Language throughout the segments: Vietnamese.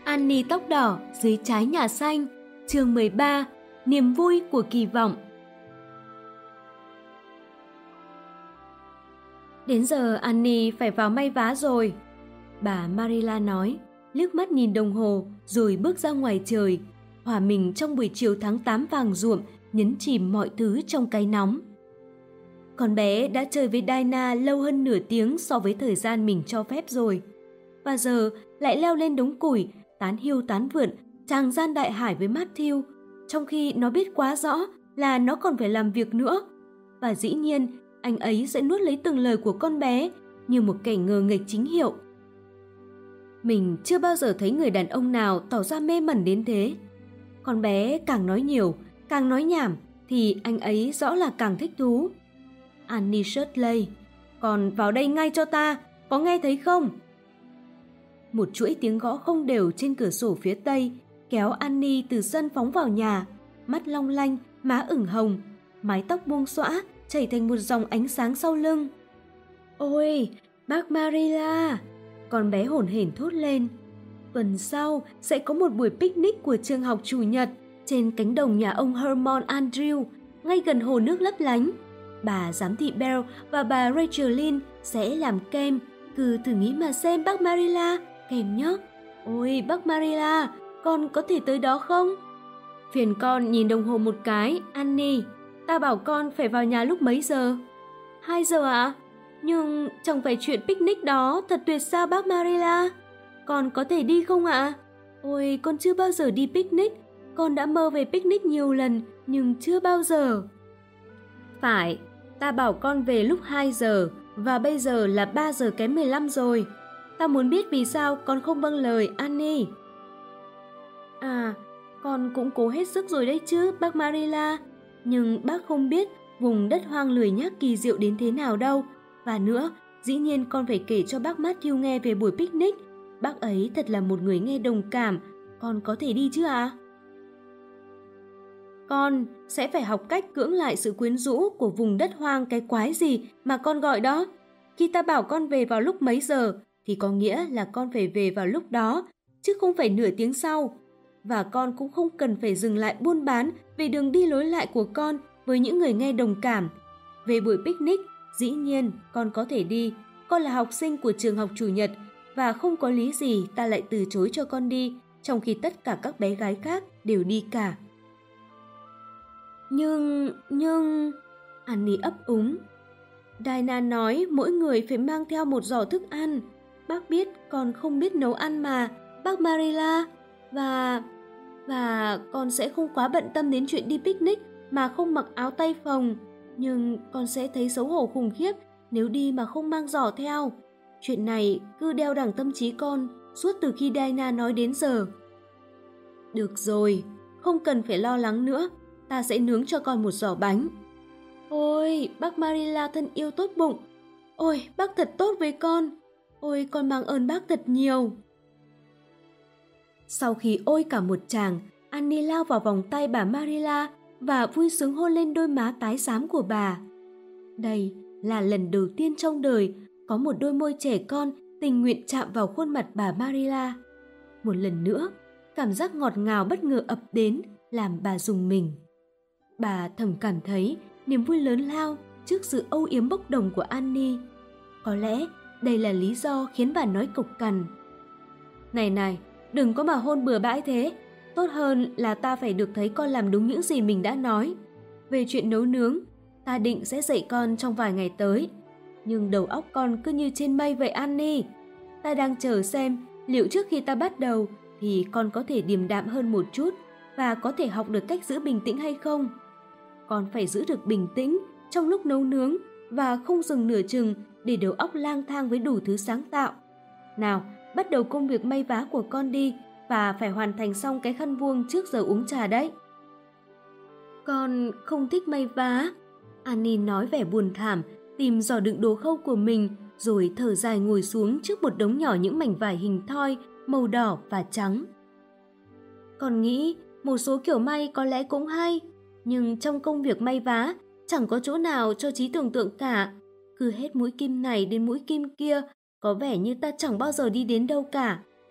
Annie tóc đỏ dưới trái nhà xanh, chương 13, niềm vui của kỳ vọng. Đến giờ Annie phải vào may vá rồi, bà Marilla nói, liếc mắt nhìn đồng hồ rồi bước ra ngoài trời, hòa mình trong buổi chiều tháng 8 vàng ruộm, nhấn chìm mọi thứ trong cái nóng. Con bé đã chơi với Diana lâu hơn nửa tiếng so với thời gian mình cho phép rồi, và giờ lại leo lên đống củi, tán hiu tán vượn, tràng gian đại hải với Matthew, trong khi nó biết quá rõ là nó còn phải làm việc nữa. Và dĩ nhiên, anh ấy sẽ nuốt lấy từng lời của con bé như một kẻ ngờ nghệch chính hiệu. Mình chưa bao giờ thấy người đàn ông nào tỏ ra mê mẩn đến thế. Con bé càng nói nhiều, càng nói nhảm thì anh ấy rõ là càng thích thú. Annie Shirley, còn vào đây ngay cho ta, có nghe thấy không? Một chuỗi tiếng gõ không đều trên cửa sổ phía tây kéo Annie từ sân phóng vào nhà, mắt long lanh, má ửng hồng, mái tóc buông xõa chảy thành một dòng ánh sáng sau lưng. Ôi, bác Marilla! Con bé hổn hển thốt lên. Tuần sau sẽ có một buổi picnic của trường học chủ nhật trên cánh đồng nhà ông Hermon Andrew, ngay gần hồ nước lấp lánh. Bà giám thị Bell và bà Rachel Lynn sẽ làm kem. Cứ thử nghĩ mà xem bác Marilla, kem nhé. Ôi bác Marilla, con có thể tới đó không? Phiền con nhìn đồng hồ một cái, Annie. Ta bảo con phải vào nhà lúc mấy giờ? 2 giờ ạ? Nhưng chẳng phải chuyện picnic đó thật tuyệt sao bác Marilla? Con có thể đi không ạ? Ôi con chưa bao giờ đi picnic. Con đã mơ về picnic nhiều lần nhưng chưa bao giờ. Phải, ta bảo con về lúc 2 giờ và bây giờ là 3 giờ kém 15 rồi. Ta muốn biết vì sao con không vâng lời, Annie. À, con cũng cố hết sức rồi đấy chứ, bác Marilla. Nhưng bác không biết vùng đất hoang lười nhác kỳ diệu đến thế nào đâu. Và nữa, dĩ nhiên con phải kể cho bác Matthew nghe về buổi picnic. Bác ấy thật là một người nghe đồng cảm. Con có thể đi chứ ạ? Con sẽ phải học cách cưỡng lại sự quyến rũ của vùng đất hoang cái quái gì mà con gọi đó. Khi ta bảo con về vào lúc mấy giờ thì có nghĩa là con phải về vào lúc đó, chứ không phải nửa tiếng sau. Và con cũng không cần phải dừng lại buôn bán về đường đi lối lại của con với những người nghe đồng cảm. Về buổi picnic, dĩ nhiên con có thể đi. Con là học sinh của trường học chủ nhật và không có lý gì ta lại từ chối cho con đi, trong khi tất cả các bé gái khác đều đi cả. Nhưng... Annie ấp úng. Diana nói mỗi người phải mang theo một giỏ thức ăn. Bác biết con không biết nấu ăn mà, bác Marilla. Và con sẽ không quá bận tâm đến chuyện đi picnic mà không mặc áo tay phồng. Nhưng con sẽ thấy xấu hổ khủng khiếp nếu đi mà không mang giỏ theo. Chuyện này cứ đeo đẳng tâm trí con suốt từ khi Diana nói đến giờ. Được rồi, không cần phải lo lắng nữa. Ta sẽ nướng cho con một giỏ bánh. Ôi, bác Marilla thân yêu tốt bụng. Ôi, bác thật tốt với con. Ôi, con mang ơn bác thật nhiều. Sau khi ôi cả một tràng, Annie lao vào vòng tay bà Marilla và vui sướng hôn lên đôi má tái xám của bà. Đây là lần đầu tiên trong đời có một đôi môi trẻ con tình nguyện chạm vào khuôn mặt bà Marilla. Một lần nữa, cảm giác ngọt ngào bất ngờ ập đến làm bà rùng mình. Bà thầm cảm thấy niềm vui lớn lao trước sự âu yếm bốc đồng của Annie. Có lẽ đây là lý do khiến bà nói cộc cằn. Này, đừng có mà hôn bừa bãi thế. Tốt hơn là ta phải được thấy con làm đúng những gì mình đã nói. Về chuyện nấu nướng, ta định sẽ dạy con trong vài ngày tới. Nhưng đầu óc con cứ như trên mây vậy Annie. Ta đang chờ xem liệu trước khi ta bắt đầu thì con có thể điềm đạm hơn một chút và có thể học được cách giữ bình tĩnh hay không. Con phải giữ được bình tĩnh trong lúc nấu nướng và không dừng nửa chừng để đầu óc lang thang với đủ thứ sáng tạo. Nào, bắt đầu công việc may vá của con đi và phải hoàn thành xong cái khăn vuông trước giờ uống trà đấy. Con không thích may vá, Annie nói vẻ buồn thảm, tìm giỏ đựng đồ khâu của mình rồi thở dài ngồi xuống trước một đống nhỏ những mảnh vải hình thoi màu đỏ và trắng. Con nghĩ một số kiểu may có lẽ cũng hay, nhưng trong công việc may vá chẳng có chỗ nào cho trí tưởng tượng cả. Cứ hết mũi kim này đến mũi kim kia, có vẻ như ta chẳng bao giờ đi đến đâu cả.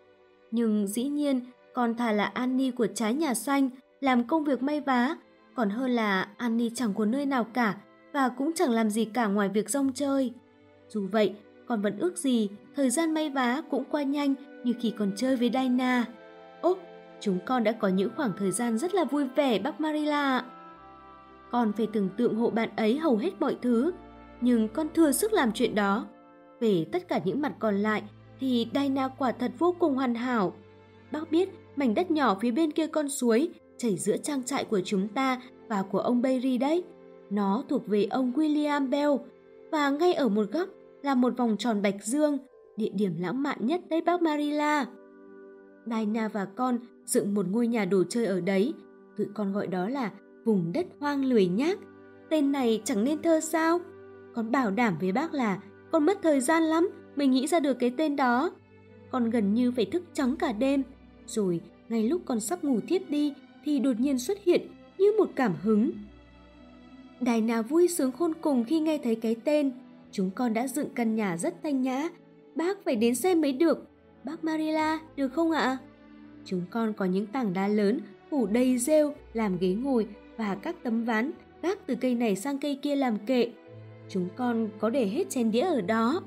Nhưng dĩ nhiên, còn thà là Annie của trái nhà xanh làm công việc may vá, còn hơn là Annie chẳng có nơi nào cả và cũng chẳng làm gì cả ngoài việc rong chơi. Dù vậy, con vẫn ước gì thời gian may vá cũng qua nhanh như khi còn chơi với Dinah. Ố, chúng con đã có những khoảng thời gian rất là vui vẻ, bác Marilla ạ. Con phải tưởng tượng hộ bạn ấy hầu hết mọi thứ, nhưng con thừa sức làm chuyện đó. Về tất cả những mặt còn lại thì Dinah quả thật vô cùng hoàn hảo. Bác biết mảnh đất nhỏ phía bên kia con suối chảy giữa trang trại của chúng ta và của ông Barry đấy. Nó thuộc về ông William Bell và ngay ở một góc là một vòng tròn bạch dương, địa điểm lãng mạn nhất đấy bác Marilla. Dinah và con dựng một ngôi nhà đồ chơi ở đấy, tụi con gọi đó là vùng đất hoang lười nhác. Tên này chẳng nên thơ sao? Con bảo đảm với bác là con mất thời gian lắm mới nghĩ ra được cái tên đó. Con gần như phải thức trắng cả đêm, rồi ngay lúc con sắp ngủ thiếp đi thì đột nhiên xuất hiện như một cảm hứng. Dinah vui sướng khôn cùng khi nghe thấy cái tên. Chúng con đã dựng căn nhà rất thanh nhã. Bác phải đến xem mới được. Bác Marilla, được không ạ? Chúng con có những tảng đá lớn phủ đầy rêu làm ghế ngồi và các tấm ván gác từ cây này sang cây kia làm kệ. Chúng con có để hết chén đĩa ở đó.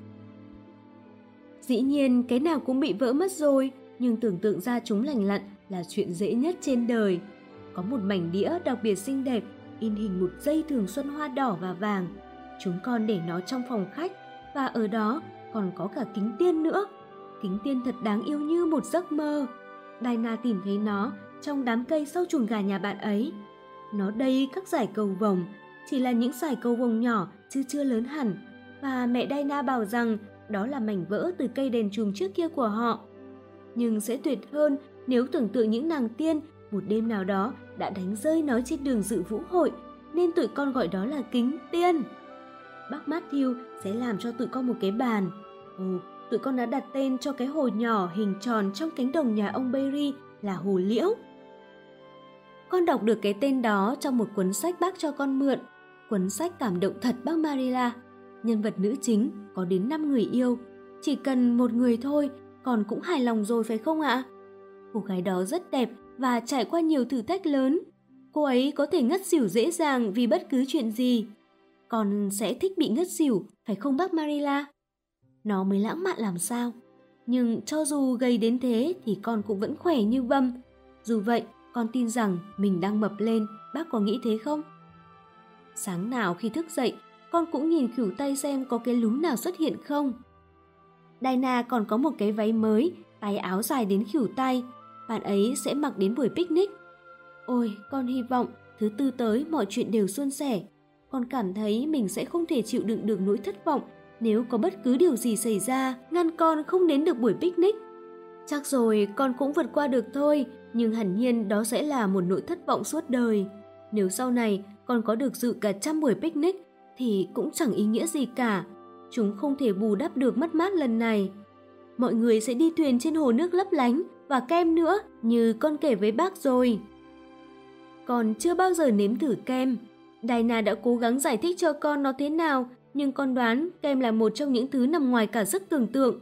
Dĩ nhiên cái nào cũng bị vỡ mất rồi, nhưng tưởng tượng ra chúng lành lặn là chuyện dễ nhất trên đời. Có một mảnh đĩa đặc biệt xinh đẹp, in hình một dây thường xuân hoa đỏ và vàng. Chúng con để nó trong phòng khách, và ở đó còn có cả kính tiên nữa. Kính tiên thật đáng yêu như một giấc mơ. Dinah tìm thấy nó trong đám cây sau chuồng gà nhà bạn ấy. Nó đầy các dải cầu vồng, chỉ là những dải cầu vồng nhỏ chứ chưa lớn hẳn. Và mẹ Dinah bảo rằng đó là mảnh vỡ từ cây đèn chùm trước kia của họ. Nhưng sẽ tuyệt hơn nếu tưởng tượng những nàng tiên một đêm nào đó đã đánh rơi nó trên đường dự vũ hội, nên tụi con gọi đó là kính tiên. Bác Matthew sẽ làm cho tụi con một cái bàn. Tụi con đã đặt tên cho cái hồ nhỏ hình tròn trong cánh đồng nhà ông Barry là Hồ Liễu. Con đọc được cái tên đó trong một cuốn sách bác cho con mượn. Cuốn sách cảm động thật bác Marilla. Nhân vật nữ chính có đến 5 người yêu. Chỉ cần một người thôi, con cũng hài lòng rồi phải không ạ? Cô gái đó rất đẹp và trải qua nhiều thử thách lớn. Cô ấy có thể ngất xỉu dễ dàng vì bất cứ chuyện gì. Con sẽ thích bị ngất xỉu, phải không bác Marilla? Nó mới lãng mạn làm sao. Nhưng cho dù gầy đến thế thì con cũng vẫn khỏe như băm. Dù vậy, con tin rằng mình đang mập lên, bác có nghĩ thế không? Sáng nào khi thức dậy, con cũng nhìn khuỷu tay xem có cái lúm nào xuất hiện không. Dinah còn có một cái váy mới, tay áo dài đến khuỷu tay. Bạn ấy sẽ mặc đến buổi picnic. Ôi, con hy vọng thứ tư tới mọi chuyện đều suôn sẻ. Con cảm thấy mình sẽ không thể chịu đựng được nỗi thất vọng nếu có bất cứ điều gì xảy ra ngăn con không đến được buổi picnic. Chắc rồi con cũng vượt qua được thôi, nhưng hẳn nhiên đó sẽ là một nỗi thất vọng suốt đời. Nếu sau này con có được dự cả 100 buổi picnic thì cũng chẳng ý nghĩa gì cả. Chúng không thể bù đắp được mất mát lần này. Mọi người sẽ đi thuyền trên hồ nước lấp lánh và kem nữa, như con kể với bác rồi. Con chưa bao giờ nếm thử kem. Dinah đã cố gắng giải thích cho con nó thế nào, nhưng con đoán kem là một trong những thứ nằm ngoài cả sức tưởng tượng.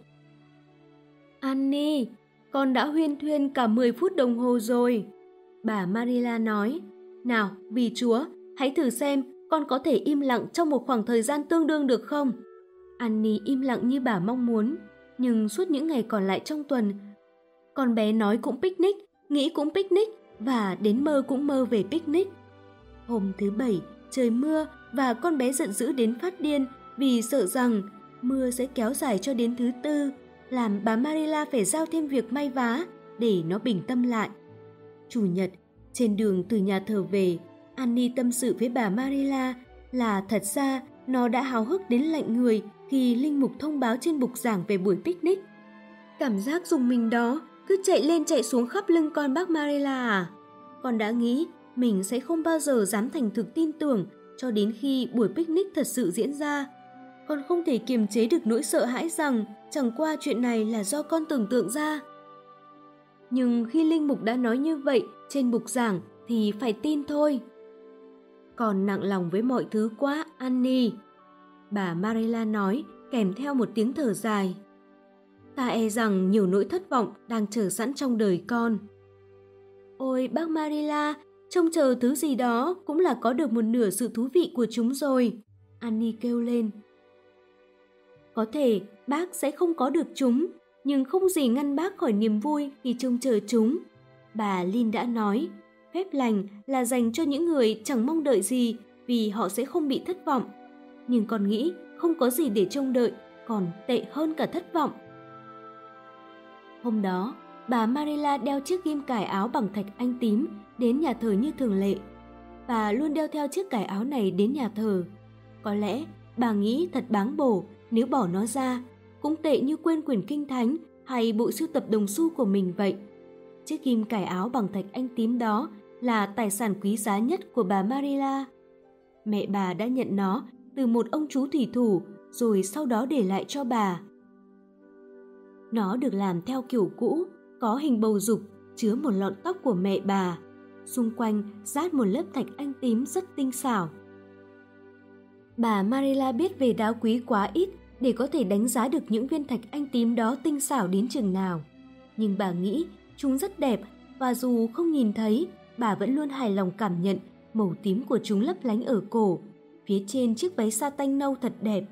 Annie, con đã huyên thuyên cả 10 phút đồng hồ rồi. Bà Marilla nói. Nào, vì Chúa, hãy thử xem con có thể im lặng trong một khoảng thời gian tương đương được không? Annie im lặng như bà mong muốn, nhưng suốt những ngày còn lại trong tuần, con bé nói cũng picnic, nghĩ cũng picnic và đến mơ cũng mơ về picnic. Hôm thứ Bảy, trời mưa và con bé giận dữ đến phát điên vì sợ rằng mưa sẽ kéo dài cho đến thứ Tư, làm bà Marilla phải giao thêm việc may vá để nó bình tâm lại. Chủ nhật, trên đường từ nhà thờ về, Annie tâm sự với bà Marilla là thật ra nó đã háo hức đến lạnh người khi linh mục thông báo trên bục giảng về buổi picnic. Cảm giác rùng mình đó cứ chạy lên chạy xuống khắp lưng con bác Marilla à. Con đã nghĩ mình sẽ không bao giờ dám thành thực tin tưởng cho đến khi buổi picnic thật sự diễn ra. Con không thể kiềm chế được nỗi sợ hãi rằng chẳng qua chuyện này là do con tưởng tượng ra. Nhưng khi linh mục đã nói như vậy trên bục giảng thì phải tin thôi. Con nặng lòng với mọi thứ quá, Annie. Bà Marilla nói kèm theo một tiếng thở dài. Ta e rằng nhiều nỗi thất vọng đang chờ sẵn trong đời con. Ôi bác Marilla, trông chờ thứ gì đó cũng là có được một nửa sự thú vị của chúng rồi. Annie kêu lên. Có thể bác sẽ không có được chúng, nhưng không gì ngăn bác khỏi niềm vui khi trông chờ chúng. Bà Lynn đã nói, phép lành là dành cho những người chẳng mong đợi gì vì họ sẽ không bị thất vọng. Nhưng con nghĩ không có gì để trông đợi, còn tệ hơn cả thất vọng. Hôm đó, bà Marilla đeo chiếc ghim cài áo bằng thạch anh tím đến nhà thờ như thường lệ. Bà luôn đeo theo chiếc cài áo này đến nhà thờ. Có lẽ bà nghĩ thật báng bổ nếu bỏ nó ra, cũng tệ như quên quyển kinh thánh hay bộ sưu tập đồng xu của mình vậy. Chiếc ghim cài áo bằng thạch anh tím đó là tài sản quý giá nhất của bà Marilla. Mẹ bà đã nhận nó từ một ông chú thủy thủ rồi sau đó để lại cho bà. Nó được làm theo kiểu cũ, có hình bầu dục, chứa một lọn tóc của mẹ bà. Xung quanh dát một lớp thạch anh tím rất tinh xảo. Bà Marilla biết về đá quý quá ít để có thể đánh giá được những viên thạch anh tím đó tinh xảo đến chừng nào. Nhưng bà nghĩ chúng rất đẹp và dù không nhìn thấy, bà vẫn luôn hài lòng cảm nhận màu tím của chúng lấp lánh ở cổ, phía trên chiếc váy sa tanh nâu thật đẹp.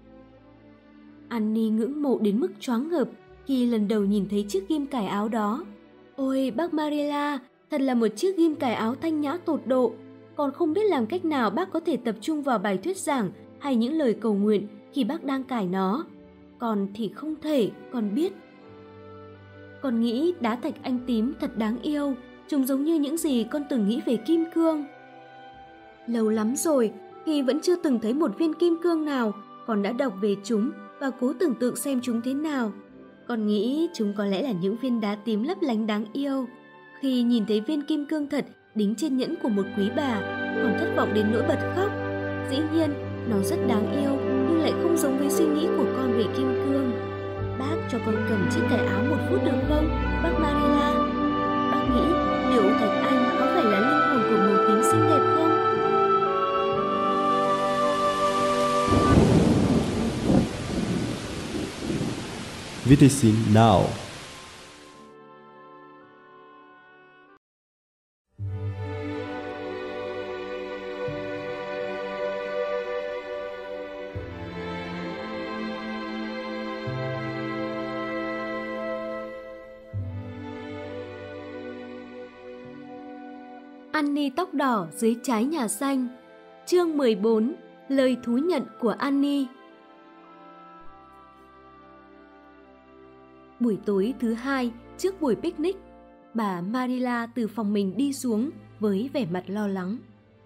Annie ngưỡng mộ đến mức choáng ngợp khi lần đầu nhìn thấy chiếc ghim cài áo đó. Ôi bác Marilla, thật là một chiếc ghim cài áo thanh nhã tột độ. Còn không biết làm cách nào bác có thể tập trung vào bài thuyết giảng hay những lời cầu nguyện khi bác đang cài nó. Còn thì không thể, con biết. Con nghĩ đá thạch anh tím thật đáng yêu, chúng giống như những gì con từng nghĩ về kim cương. Lâu lắm rồi, khi vẫn chưa từng thấy một viên kim cương nào, con đã đọc về chúng và cố tưởng tượng xem chúng thế nào. Con nghĩ chúng có lẽ là những viên đá tím lấp lánh đáng yêu. Khi nhìn thấy viên kim cương thật đính trên nhẫn của một quý bà, còn thất vọng đến nỗi bật khóc. Dĩ nhiên, nó rất đáng yêu nhưng lại không giống với suy nghĩ của con về kim cương. Bác cho con cầm chiếc cài áo một phút được không, bác Marilla? Bác nghĩ liệu thạch anh có phải là linh hồn của màu tím xinh đẹp không? Vitisin Now. Annie tóc đỏ dưới trái nhà xanh. Chương 14. Lời thú nhận của Annie. Buổi tối thứ hai, trước buổi picnic, bà Marilla từ phòng mình đi xuống với vẻ mặt lo lắng.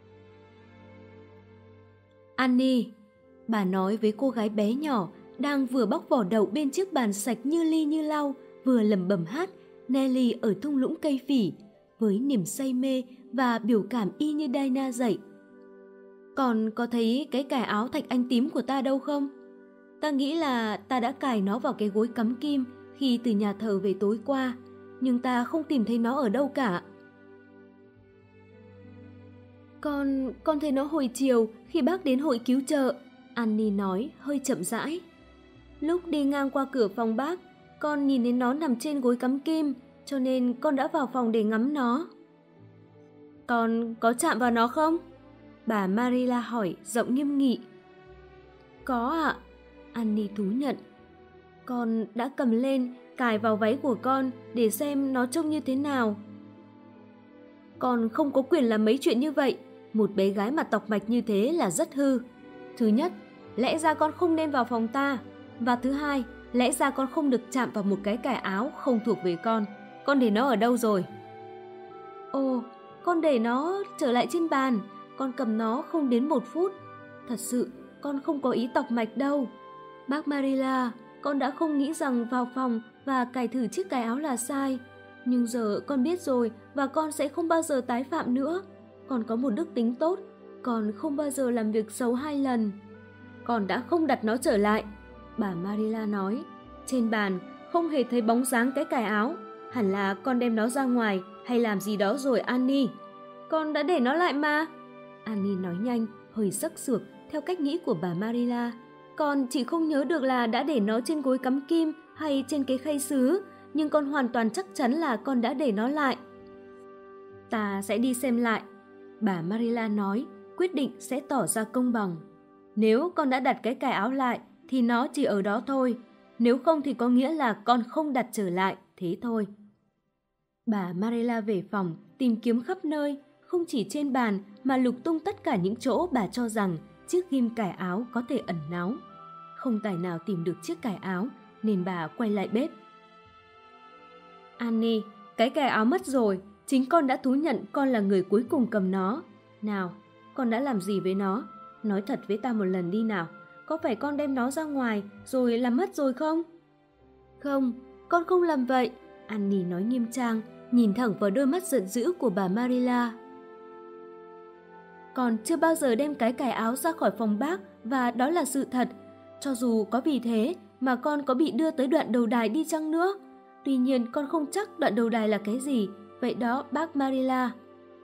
Annie, bà nói với cô gái bé nhỏ đang vừa bóc vỏ đậu bên chiếc bàn sạch như ly như lau, vừa lẩm bẩm hát Nelly ở thung lũng cây phỉ, với niềm say mê và biểu cảm y như Dinah dạy. Còn có thấy cái cài áo thạch anh tím của ta đâu không? Ta nghĩ là ta đã cài nó vào cái gối cắm kim khi từ nhà thờ về tối qua, nhưng ta không tìm thấy nó ở đâu cả. Con thấy nó hồi chiều khi bác đến hội cứu trợ, Annie nói hơi chậm rãi. Lúc đi ngang qua cửa phòng bác, con nhìn thấy nó nằm trên gối cắm kim, cho nên con đã vào phòng để ngắm nó. Con có chạm vào nó không? Bà Marilla hỏi giọng nghiêm nghị. Có ạ, Annie thú nhận. Con đã cầm lên, cài vào váy của con để xem nó trông như thế nào. Con không có quyền làm mấy chuyện như vậy. Một bé gái mà tọc mạch như thế là rất hư. Thứ nhất, lẽ ra con không nên vào phòng ta. Và thứ hai, lẽ ra con không được chạm vào một cái cài áo không thuộc về con. Con để nó ở đâu rồi? Ồ, con để nó trở lại trên bàn. Con cầm nó không đến 1 phút. Thật sự, con không có ý tọc mạch đâu. Bác Marilla, con đã không nghĩ rằng vào phòng và cài thử chiếc cài áo là sai. Nhưng giờ con biết rồi và con sẽ không bao giờ tái phạm nữa. Con có một đức tính tốt, con không bao giờ làm việc xấu 2 lần. Con đã không đặt nó trở lại, bà Marilla nói. Trên bàn không hề thấy bóng dáng cái cài áo. Hẳn là con đem nó ra ngoài hay làm gì đó rồi Annie. Con đã để nó lại mà. Annie nói nhanh, hơi sắc sược theo cách nghĩ của bà Marilla. Con chỉ không nhớ được là đã để nó trên gối cắm kim hay trên cái khay sứ, nhưng con hoàn toàn chắc chắn là con đã để nó lại. Ta sẽ đi xem lại, bà Marilla nói, quyết định sẽ tỏ ra công bằng. Nếu con đã đặt cái cài áo lại thì nó chỉ ở đó thôi, nếu không thì có nghĩa là con không đặt trở lại, thế thôi. Bà Marilla về phòng tìm kiếm khắp nơi, không chỉ trên bàn mà lục tung tất cả những chỗ bà cho rằng chiếc ghim cài áo có thể ẩn náu. Không tài nào tìm được chiếc cài áo nên bà quay lại bếp. Annie, cái cài áo mất rồi, chính con đã thú nhận con là người cuối cùng cầm nó. Nào, con đã làm gì với nó? Nói thật với ta một lần đi nào, có phải con đem nó ra ngoài rồi làm mất rồi không? Không, con không làm vậy, Annie nói nghiêm trang, nhìn thẳng vào đôi mắt giận dữ của bà Marilla. Con chưa bao giờ đem cái cài áo ra khỏi phòng bác và đó là sự thật, cho dù có vì thế mà con có bị đưa tới đoạn đầu đài đi chăng nữa. Tuy nhiên con không chắc đoạn đầu đài là cái gì, vậy đó bác Marilla.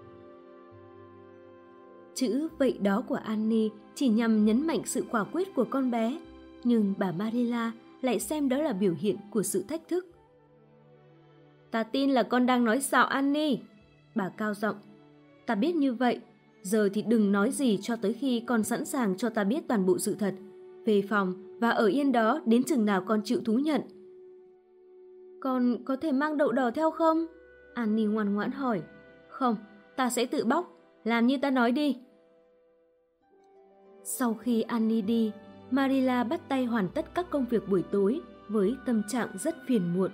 Chữ vậy đó của Annie chỉ nhằm nhấn mạnh sự quả quyết của con bé, nhưng bà Marilla lại xem đó là biểu hiện của sự thách thức. Ta tin là con đang nói xạo Annie, bà cao giọng. Ta biết như vậy, giờ thì đừng nói gì cho tới khi con sẵn sàng cho ta biết toàn bộ sự thật. Về phòng và ở yên đó đến chừng nào con chịu thú nhận. Con có thể mang đậu đỏ theo không? Annie ngoan ngoãn hỏi. Không, ta sẽ tự bóc, làm như ta nói đi. Sau khi Annie đi, Marilla bắt tay hoàn tất các công việc buổi tối với tâm trạng rất phiền muộn.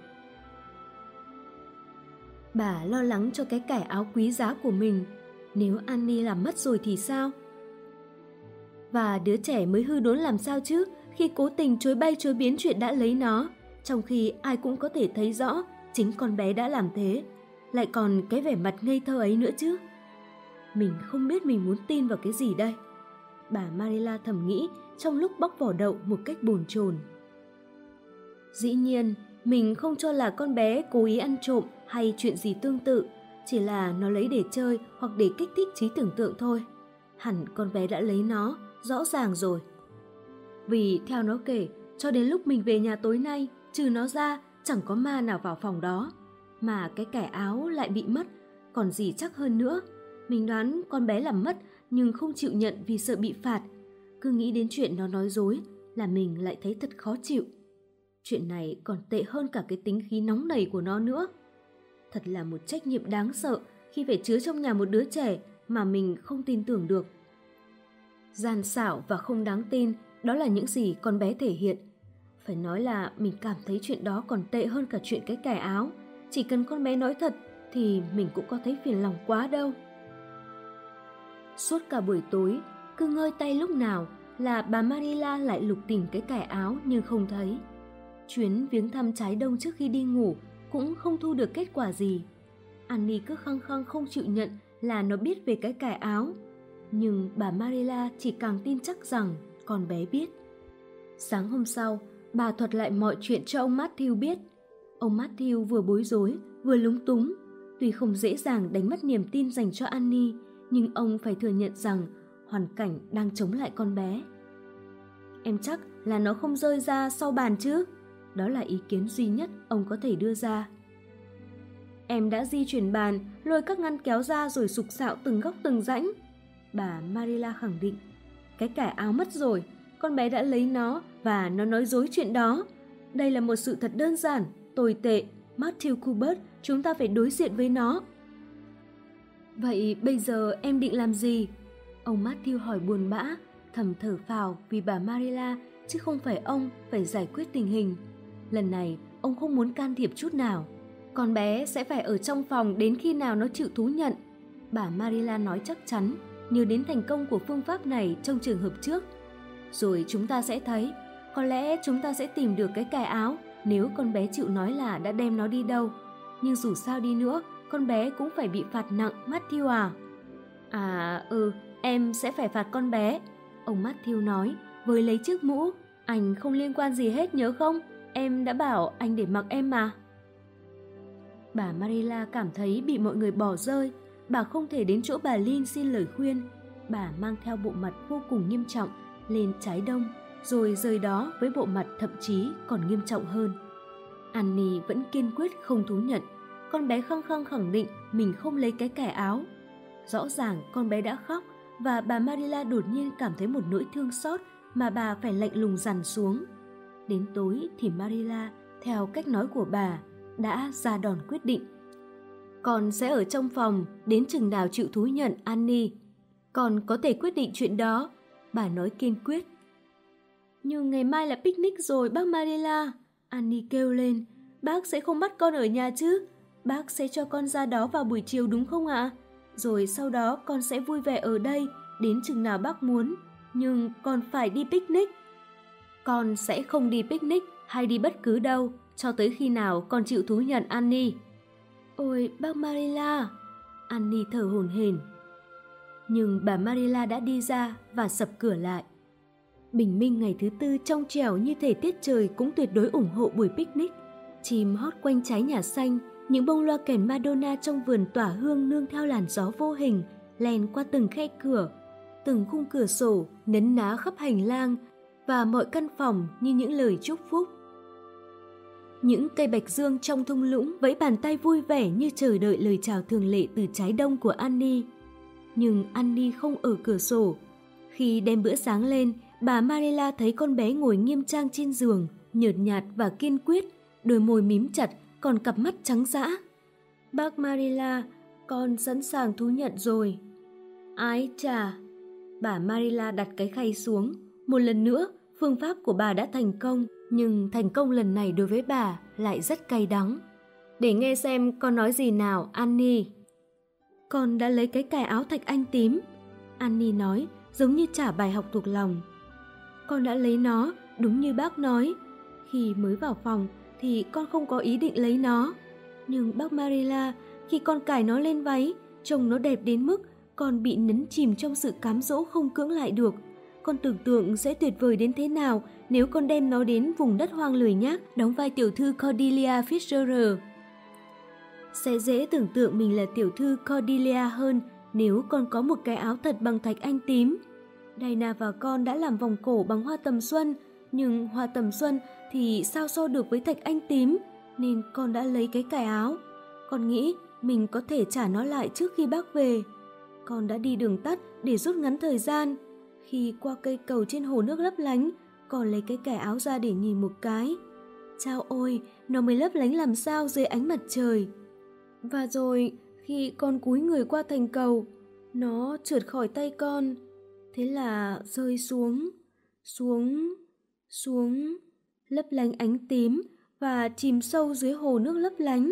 Bà lo lắng cho cái cài áo quý giá của mình, nếu Annie làm mất rồi thì sao? Và đứa trẻ mới hư đốn làm sao chứ, khi cố tình chối bay chối biến chuyện đã lấy nó, trong khi ai cũng có thể thấy rõ chính con bé đã làm thế, lại còn cái vẻ mặt ngây thơ ấy nữa chứ. Mình không biết mình muốn tin vào cái gì đây, bà Marilla thầm nghĩ trong lúc bóc vỏ đậu một cách bồn chồn. Dĩ nhiên, mình không cho là con bé cố ý ăn trộm hay chuyện gì tương tự, chỉ là nó lấy để chơi hoặc để kích thích trí tưởng tượng thôi. Hẳn con bé đã lấy nó, rõ ràng rồi. Vì theo nó kể, cho đến lúc mình về nhà tối nay, trừ nó ra, chẳng có ma nào vào phòng đó. Mà cái cài áo lại bị mất, còn gì chắc hơn nữa. Mình đoán con bé làm mất nhưng không chịu nhận vì sợ bị phạt. Cứ nghĩ đến chuyện nó nói dối là mình lại thấy thật khó chịu. Chuyện này còn tệ hơn cả cái tính khí nóng nảy của nó nữa. Thật là một trách nhiệm đáng sợ khi phải chứa trong nhà một đứa trẻ mà mình không tin tưởng được. Gian xảo và không đáng tin, đó là những gì con bé thể hiện. Phải nói là mình cảm thấy chuyện đó còn tệ hơn cả chuyện cái cài áo. Chỉ cần con bé nói thật thì mình cũng có thấy phiền lòng quá đâu. Suốt cả buổi tối, cứ ngơi tay lúc nào là bà Marilla lại lục tìm cái cài áo nhưng không thấy. Chuyến viếng thăm trái đông trước khi đi ngủ cũng không thu được kết quả gì. Annie cứ khăng khăng không chịu nhận là nó biết về cái cài áo. Nhưng bà Marilla chỉ càng tin chắc rằng con bé biết. Sáng hôm sau, bà thuật lại mọi chuyện cho ông Matthew biết. Ông Matthew vừa bối rối, vừa lúng túng. Tuy không dễ dàng đánh mất niềm tin dành cho Annie, nhưng ông phải thừa nhận rằng hoàn cảnh đang chống lại con bé. Em chắc là nó không rơi ra sau bàn chứ? Đó là ý kiến duy nhất ông có thể đưa ra. Em đã di chuyển bàn, lôi các ngăn kéo ra rồi sục sạo từng góc từng rãnh. Bà Marilla khẳng định. Cái cài áo mất rồi, con bé đã lấy nó và nó nói dối chuyện đó. Đây là một sự thật đơn giản, tồi tệ. Matthew Cuthbert, chúng ta phải đối diện với nó. Vậy bây giờ em định làm gì? Ông Matthew hỏi buồn bã, thầm thở phào vì bà Marilla chứ không phải ông phải giải quyết tình hình. Lần này ông không muốn can thiệp chút nào. Con bé sẽ phải ở trong phòng đến khi nào nó chịu thú nhận. Bà Marilla nói chắc chắn, nhớ đến thành công của phương pháp này trong trường hợp trước. Rồi chúng ta sẽ thấy, có lẽ chúng ta sẽ tìm được cái cài áo nếu con bé chịu nói là đã đem nó đi đâu. Nhưng dù sao đi nữa, con bé cũng phải bị phạt nặng, Matthew à. Em sẽ phải phạt con bé, ông Matthew nói, với lấy chiếc mũ. Anh không liên quan gì hết nhớ không? Em đã bảo anh để mặc em mà. Bà Marilla cảm thấy bị mọi người bỏ rơi. Bà không thể đến chỗ bà Lynn xin lời khuyên. Bà mang theo bộ mặt vô cùng nghiêm trọng lên trái đông, rồi rời đó với bộ mặt thậm chí còn nghiêm trọng hơn. Annie vẫn kiên quyết không thú nhận. Con bé khăng khăng khẳng định mình không lấy cái cài áo. Rõ ràng con bé đã khóc và bà Marilla đột nhiên cảm thấy một nỗi thương xót mà bà phải lạnh lùng dằn xuống. Đến tối thì Marilla, theo cách nói của bà, đã ra đòn quyết định. Con sẽ ở trong phòng đến chừng nào chịu thú nhận, Annie. Con có thể quyết định chuyện đó, bà nói kiên quyết. Nhưng ngày mai là picnic rồi bác Marilla, Annie kêu lên. Bác sẽ không bắt con ở nhà chứ? Bác sẽ cho con ra đó vào buổi chiều đúng không ạ? Rồi sau đó con sẽ vui vẻ ở đây đến chừng nào bác muốn. Nhưng con phải đi picnic. Con sẽ không đi picnic hay đi bất cứ đâu cho tới khi nào con chịu thú nhận, Annie. Ôi bác Marilla, Annie thở hổn hển. Nhưng bà Marilla đã đi ra và sập cửa lại. Bình minh ngày thứ tư trong trẻo như thể tiết trời cũng tuyệt đối ủng hộ buổi picnic. Chim hót quanh trái nhà xanh, những bông loa kèn Madonna trong vườn tỏa hương nương theo làn gió vô hình, len qua từng khe cửa, từng khung cửa sổ, nấn ná khắp hành lang và mọi căn phòng như những lời chúc phúc. Những cây bạch dương trong thung lũng vẫy bàn tay vui vẻ như chờ đợi lời chào thường lệ từ trái đông của Annie. Nhưng Annie không ở cửa sổ. Khi đem bữa sáng lên, bà Marilla thấy con bé ngồi nghiêm trang trên giường, nhợt nhạt và kiên quyết, đôi môi mím chặt, còn cặp mắt trắng dã. Bác Marilla, con sẵn sàng thú nhận rồi. Ái chà! Bà Marilla đặt cái khay xuống. Một lần nữa, phương pháp của bà đã thành công, nhưng thành công lần này đối với bà lại rất cay đắng. Để nghe xem con nói gì nào, Annie. Con đã lấy cái cài áo thạch anh tím, Annie nói, giống như trả bài học thuộc lòng. Con đã lấy nó, đúng như bác nói. Khi mới vào phòng thì con không có ý định lấy nó. Nhưng bác Marilla, khi con cài nó lên váy, trông nó đẹp đến mức con bị nhấn chìm trong sự cám dỗ không cưỡng lại được. Con tưởng tượng sẽ tuyệt vời đến thế nào nếu con đem nó đến vùng đất hoang lười nhác đóng vai tiểu thư Cordelia Fitzgerald. Sẽ dễ tưởng tượng mình là tiểu thư Cordelia hơn nếu con có một cái áo thật bằng thạch anh tím. Diana và con đã làm vòng cổ bằng hoa tầm xuân, nhưng hoa tầm xuân thì sao so được với thạch anh tím, nên con đã lấy cái cài áo. Con nghĩ mình có thể trả nó lại trước khi bác về. Con đã đi đường tắt để rút ngắn thời gian. Khi qua cây cầu trên hồ nước lấp lánh, con lấy cái cài áo ra để nhìn một cái. Chao ôi, nó mới lấp lánh làm sao dưới ánh mặt trời. Và rồi, khi con cúi người qua thành cầu, nó trượt khỏi tay con. Thế là rơi xuống, lấp lánh ánh tím và chìm sâu dưới hồ nước lấp lánh.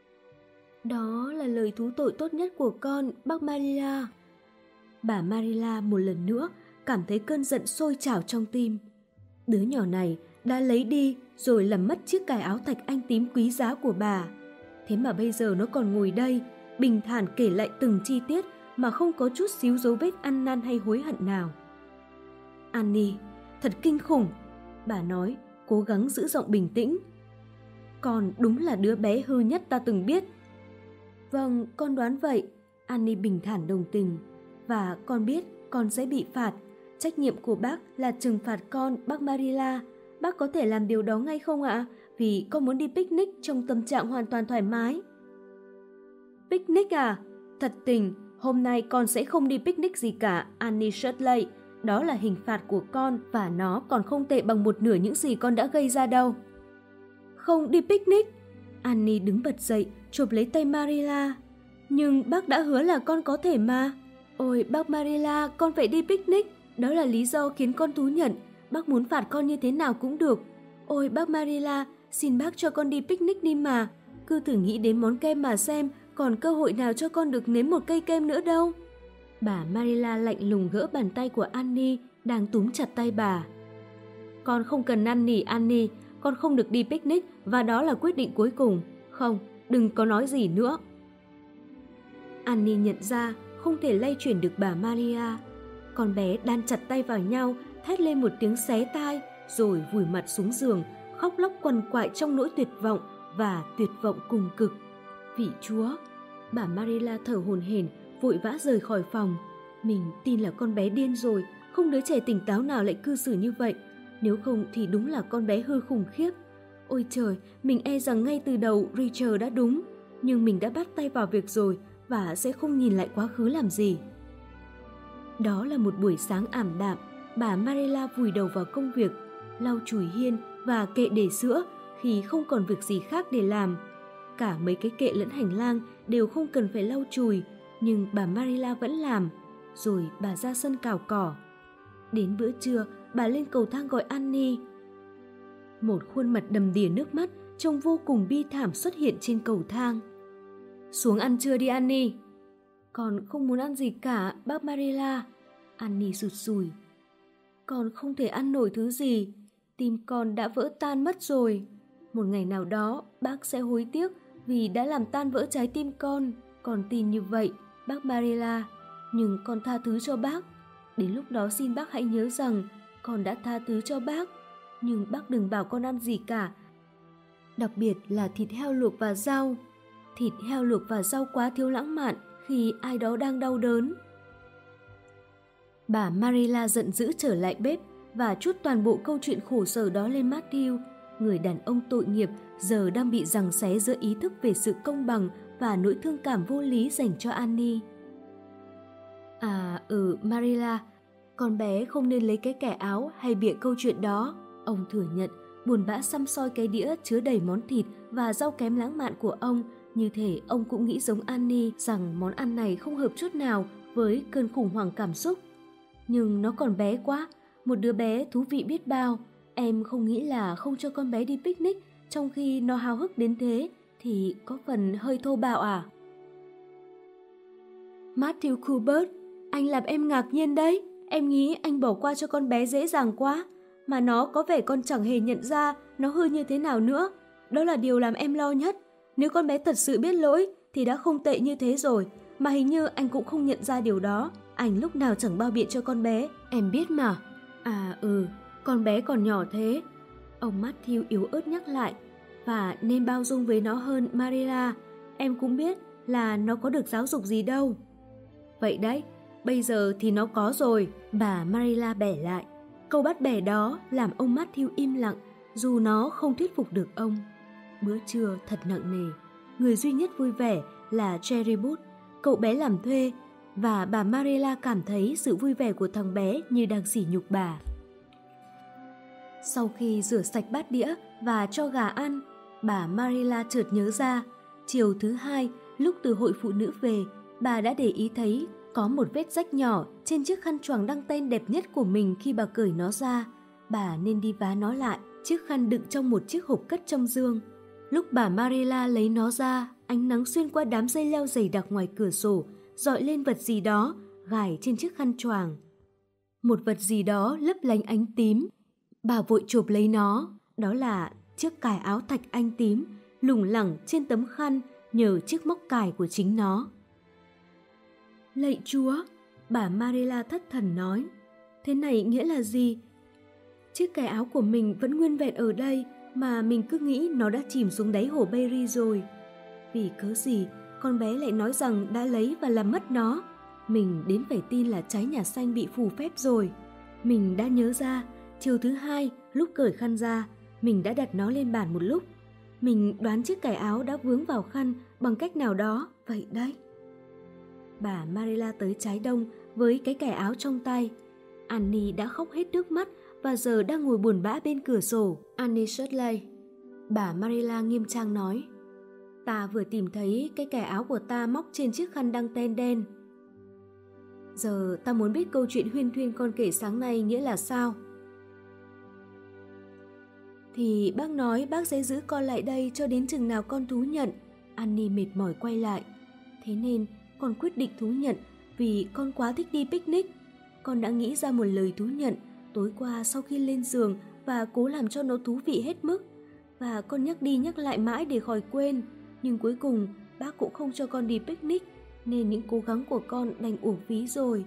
Đó là lời thú tội tốt nhất của con, bác Marilla. Bà Marilla một lần nữa cảm thấy cơn giận sôi trào trong tim. Đứa nhỏ này đã lấy đi rồi làm mất chiếc cài áo thạch anh tím quý giá của bà. Thế mà bây giờ nó còn ngồi đây, bình thản kể lại từng chi tiết mà không có chút xíu dấu vết ăn năn hay hối hận nào. Annie, thật kinh khủng, bà nói, cố gắng giữ giọng bình tĩnh. Con đúng là đứa bé hư nhất ta từng biết. Vâng, con đoán vậy, Annie bình thản đồng tình. Và con biết con sẽ bị phạt. Trách nhiệm của bác là trừng phạt con, bác Marilla. Bác có thể làm điều đó ngay không ạ? Vì con muốn đi picnic trong tâm trạng hoàn toàn thoải mái. Picnic à? Thật tình, hôm nay con sẽ không đi picnic gì cả, Annie Shirley. Đó là hình phạt của con và nó còn không tệ bằng một nửa những gì con đã gây ra đâu. Không đi picnic? Annie đứng bật dậy, chụp lấy tay Marilla. Nhưng bác đã hứa là con có thể mà. Ôi bác Marilla, con phải đi picnic. Đó là lý do khiến con thú nhận. Bác muốn phạt con như thế nào cũng được. Ôi bác Marilla, xin bác cho con đi picnic đi mà. Cứ thử nghĩ đến món kem mà xem, còn cơ hội nào cho con được nếm một cây kem nữa đâu. Bà Marilla lạnh lùng gỡ bàn tay của Annie đang túm chặt tay bà. Con không cần năn nỉ Annie, con không được đi picnic và đó là quyết định cuối cùng. Không, đừng có nói gì nữa. Annie nhận ra không thể lay chuyển được bà Maria. Con bé đan chặt tay vào nhau, thét lên một tiếng xé tai, rồi vùi mặt xuống giường, khóc lóc quằn quại trong nỗi tuyệt vọng và tuyệt vọng cùng cực. Vị Chúa! Bà Marilla thở hổn hển, vội vã rời khỏi phòng. Mình tin là con bé điên rồi, không đứa trẻ tỉnh táo nào lại cư xử như vậy. Nếu không thì đúng là con bé hư khủng khiếp. Ôi trời, mình e rằng ngay từ đầu Richard đã đúng, nhưng mình đã bắt tay vào việc rồi và sẽ không nhìn lại quá khứ làm gì. Đó là một buổi sáng ảm đạm, bà Marilla vùi đầu vào công việc, lau chùi hiên và kệ để sữa khi không còn việc gì khác để làm. Cả mấy cái kệ lẫn hành lang đều không cần phải lau chùi, nhưng bà Marilla vẫn làm. Rồi bà ra sân cào cỏ. Đến bữa trưa, bà lên cầu thang gọi Annie. Một khuôn mặt đầm đìa nước mắt, trông vô cùng bi thảm xuất hiện trên cầu thang. Xuống ăn trưa đi Annie. Con không muốn ăn gì cả, bác Marilla. Annie sụt sùi. Con không thể ăn nổi thứ gì. Tim con đã vỡ tan mất rồi. Một ngày nào đó, bác sẽ hối tiếc vì đã làm tan vỡ trái tim con. Con tin như vậy, bác Marilla. Nhưng con tha thứ cho bác. Đến lúc đó xin bác hãy nhớ rằng con đã tha thứ cho bác. Nhưng bác đừng bảo con ăn gì cả. Đặc biệt là thịt heo luộc và rau. Thịt heo luộc và rau quá thiếu lãng mạn khi ai đó đang đau đớn. Bà Marilla giận dữ trở lại bếp và trút toàn bộ câu chuyện khổ sở đó lên Matthew, người đàn ông tội nghiệp giờ đang bị giằng xé giữa ý thức về sự công bằng và nỗi thương cảm vô lý dành cho Annie. Marilla, con bé không nên lấy cái kẻ áo hay bịa câu chuyện đó. Ông thừa nhận, buồn bã săm soi cái đĩa chứa đầy món thịt và rau kém lãng mạn của ông. Như thể ông cũng nghĩ giống Annie rằng món ăn này không hợp chút nào với cơn khủng hoảng cảm xúc. Nhưng nó còn bé quá, một đứa bé thú vị biết bao. Em không nghĩ là không cho con bé đi picnic trong khi nó háo hức đến thế thì có phần hơi thô bạo à? Matthew Cuthbert, anh làm em ngạc nhiên đấy. Em nghĩ anh bỏ qua cho con bé dễ dàng quá. Mà nó có vẻ con chẳng hề nhận ra nó hư như thế nào nữa. Đó là điều làm em lo nhất. Nếu con bé thật sự biết lỗi thì đã không tệ như thế rồi. Mà hình như anh cũng không nhận ra điều đó. Anh lúc nào chẳng bao biện cho con bé. Em biết mà. Con bé còn nhỏ thế. Ông Matthew yếu ớt nhắc lại. Và nên bao dung với nó hơn, Marilla. Em cũng biết là nó có được giáo dục gì đâu. Vậy đấy, bây giờ thì nó có rồi. Bà Marilla bẻ lại. Câu bắt bẻ đó làm ông Matthew im lặng, dù nó không thuyết phục được ông. Bữa trưa thật nặng nề. Người duy nhất vui vẻ là Cherry Booth, cậu bé làm thuê, và bà Marilla cảm thấy sự vui vẻ của thằng bé như đang sỉ nhục bà. Sau khi rửa sạch bát đĩa và cho gà ăn, bà Marilla chợt nhớ ra, chiều thứ hai lúc từ hội phụ nữ về, bà đã để ý thấy có một vết rách nhỏ trên chiếc khăn choàng đăng ten đẹp nhất của mình khi bà cởi nó ra. Bà nên đi vá nó lại. Chiếc khăn đựng trong một chiếc hộp cất trong giường. Lúc bà Marilla lấy nó ra, ánh nắng xuyên qua đám dây leo dày đặc ngoài cửa sổ, dọi lên vật gì đó gài trên chiếc khăn choàng. Một vật gì đó lấp lánh ánh tím. Bà vội chộp lấy nó. Đó là chiếc cài áo thạch anh tím lủng lẳng trên tấm khăn nhờ chiếc móc cài của chính nó. Lạy Chúa, bà Marilla thất thần nói. Thế này nghĩa là gì? Chiếc cài áo của mình vẫn nguyên vẹn ở đây mà mình cứ nghĩ nó đã chìm xuống đáy hồ Berry rồi. Vì cớ gì con bé lại nói rằng đã lấy và làm mất nó? Mình đến phải tin là trái nhà xanh bị phù phép rồi. Mình đã nhớ ra, chiều thứ hai lúc cởi khăn ra, mình đã đặt nó lên bàn một lúc. Mình đoán chiếc cài áo đã vướng vào khăn bằng cách nào đó, vậy đấy. Bà Marilla tới trái đông với cái cài áo trong tay. Annie đã khóc hết nước mắt và giờ đang ngồi buồn bã bên cửa sổ. Annie Shirley, bà Marilla nghiêm trang nói, ta vừa tìm thấy cái cài áo của ta móc trên chiếc khăn đăng ten đen. Giờ ta muốn biết câu chuyện huyên thuyên con kể sáng nay nghĩa là sao? Thì bác nói bác sẽ giữ con lại đây cho đến chừng nào con thú nhận. Annie mệt mỏi quay lại. Thế nên con quyết định thú nhận vì con quá thích đi picnic. Con đã nghĩ ra một lời thú nhận tối qua sau khi lên giường và cố làm cho nó thú vị hết mức. Và con nhắc đi nhắc lại mãi để khỏi quên. Nhưng cuối cùng bác cũng không cho con đi picnic, nên những cố gắng của con đành uổng phí rồi.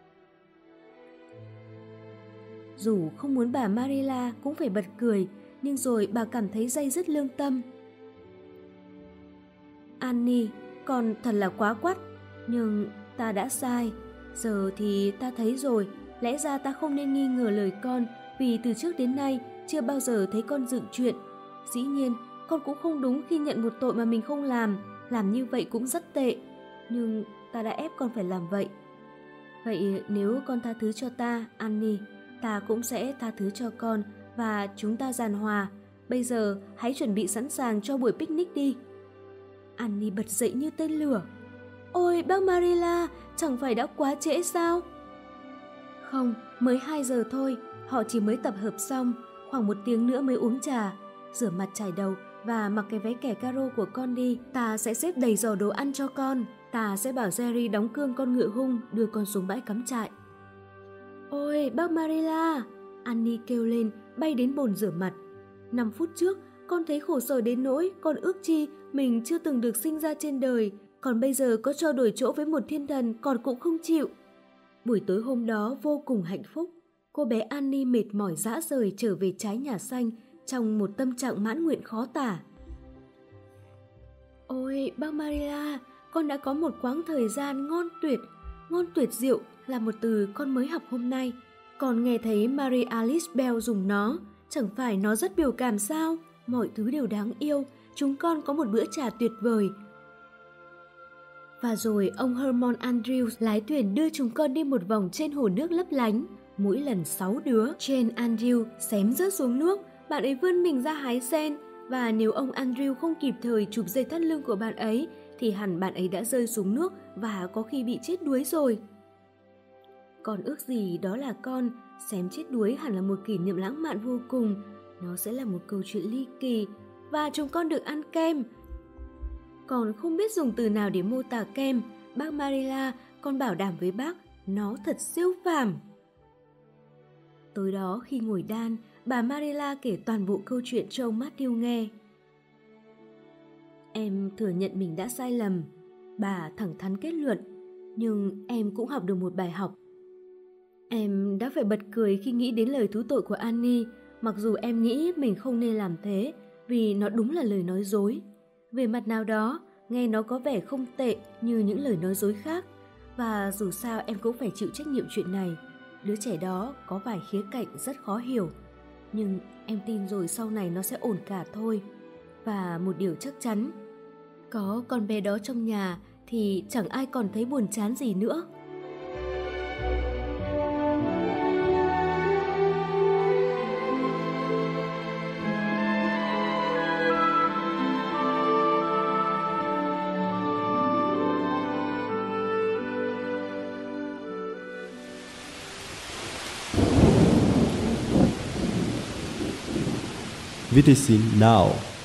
Dù không muốn bà Marilla cũng phải bật cười, nhưng rồi bà cảm thấy day dứt lương tâm. Annie, con thật là quá quắt, nhưng ta đã sai. Giờ thì ta thấy rồi, lẽ ra ta không nên nghi ngờ lời con, vì từ trước đến nay chưa bao giờ thấy con dựng chuyện. Dĩ nhiên, con cũng không đúng khi nhận một tội mà mình không làm như vậy cũng rất tệ. Nhưng ta đã ép con phải làm vậy. Vậy nếu con tha thứ cho ta, Annie, ta cũng sẽ tha thứ cho con và chúng ta giàn hòa. Bây giờ hãy chuẩn bị sẵn sàng cho buổi picnic đi. Annie bật dậy như tên lửa. Ôi bác Marilla, chẳng phải đã quá trễ sao? Không, mới 2 giờ thôi, họ chỉ mới tập hợp xong, khoảng 1 tiếng nữa mới uống trà. Rửa mặt chải đầu và mặc cái váy kẻ caro của con đi, ta sẽ xếp đầy giỏ đồ ăn cho con. Ta sẽ bảo Jerry đóng cương con ngựa hung, đưa con xuống bãi cắm trại. Ôi bác Marilla, Annie kêu lên, bay đến bồn rửa mặt. 5 phút trước, con thấy khổ sở đến nỗi con ước chi mình chưa từng được sinh ra trên đời, còn bây giờ có cho đổi chỗ với một thiên thần con cũng không chịu. Buổi tối hôm đó vô cùng hạnh phúc. Cô bé Annie mệt mỏi rã rời trở về trái nhà xanh trong một tâm trạng mãn nguyện khó tả. Ôi bác Marilla, con đã có một quãng thời gian ngon tuyệt diệu là một từ con mới học hôm nay. Con nghe thấy Mary Alice Bell dùng nó, chẳng phải nó rất biểu cảm sao? Mọi thứ đều đáng yêu, chúng con có một bữa trà tuyệt vời. Và rồi ông Hermon Andrews lái thuyền đưa chúng con đi một vòng trên hồ nước lấp lánh. Mỗi lần 6 đứa, Jane Andrew xém rớt xuống nước, bạn ấy vươn mình ra hái sen. Và nếu ông Andrew không kịp thời chụp dây thắt lưng của bạn ấy, thì hẳn bạn ấy đã rơi xuống nước và có khi bị chết đuối rồi. Con ước gì đó là con, xém chết đuối hẳn là một kỷ niệm lãng mạn vô cùng. Nó sẽ là một câu chuyện ly kỳ, và chúng con được ăn kem. Còn không biết dùng từ nào để mô tả kem, bác Marilla, con bảo đảm với bác, nó thật siêu phàm. Tối đó khi ngồi đan, bà Marilla kể toàn bộ câu chuyện cho ông Matthew nghe. Em thừa nhận mình đã sai lầm, bà thẳng thắn kết luận, nhưng em cũng học được một bài học. Em đã phải bật cười khi nghĩ đến lời thú tội của Annie, mặc dù em nghĩ mình không nên làm thế, vì nó đúng là lời nói dối. Về mặt nào đó, nghe nó có vẻ không tệ như những lời nói dối khác, và dù sao em cũng phải chịu trách nhiệm chuyện này. Đứa trẻ đó có vài khía cạnh rất khó hiểu, nhưng em tin rồi sau này nó sẽ ổn cả thôi. Và một điều chắc chắn, có con bé đó trong nhà thì chẳng ai còn thấy buồn chán gì nữa. Wiedersehen now.